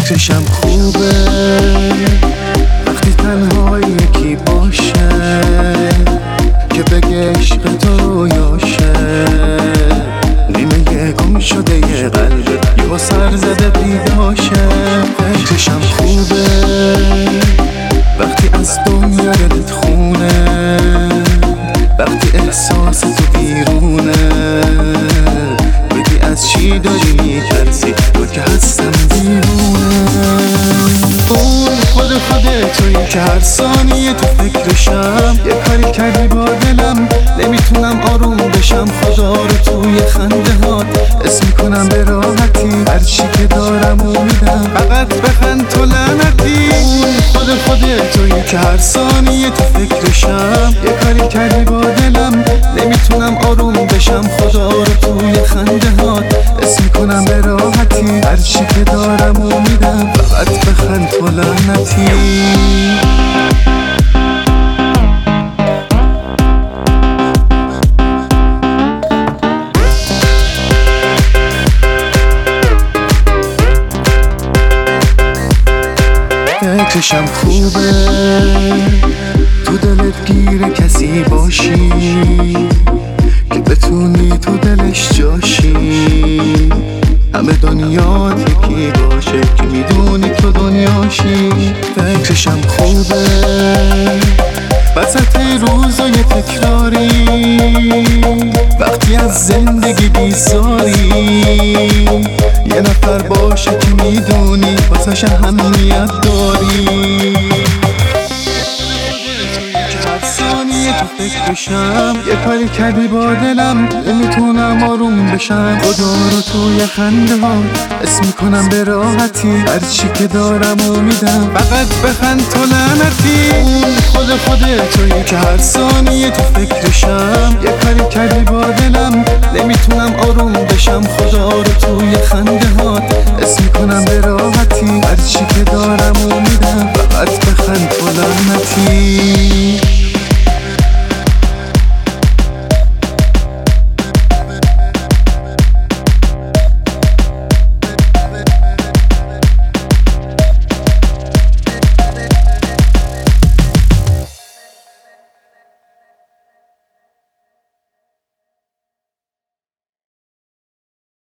فکرشم خوبه وقتی تنها یکی باشه که بگه عشق تو رویاشه. نیمه گم شده یه قلبت یهو سر زده بیداشه. فکرشم خوبه وقتی از دنیا دلت خونه، وقتی احساس تو بیرونه، بگی از چی داری میترسی تو که هستم دیوونه. اون خودتویی که هر ثانیه تو فکرشم. یه کاری کردی با دلم نمیتونم آروم بشم. خدا رو توی خنده هات اسم میکنم به راحتی، هرچی که دارم و میدم فقط بخند تو لعنتی. اون خودتویی که هر ثانیه تو فکرشم. یه کاری کردی با دلم نمیتونم آروم بشم. خدا رو توی خنده هات اسم میکنم به راحتی، هرچی که دارم و میدم فقط بخند تو لعنتی. فکرشم خوبه تو دلت گیر کسی باشی که بتونی تو دلش جاشی. همه دنیات یکی باشه که میدونی تو دنیاشی. فکرشم خوبه وسط روزای تکراری، وقتی از زندگی بیزاری، یه نفر باشه که میدونی واسش اهمیت داری. تو فکرشم. یه کاری کردی با دلم نمیتونم آروم بشم. خدا رو توی خنده ها اسم میکنم به راحتی، هرچی که دارم و میدم فقط بخند تو لعنتی. خودتویی که هر ثانیه تو فکرشم. یه کاری کردی با دلم نمیتونم آروم بشم. خدا رو توی خنده ها اسم میکنم به راحتی، هرچی که دارم و میدم فقط بخند تو لعنتی.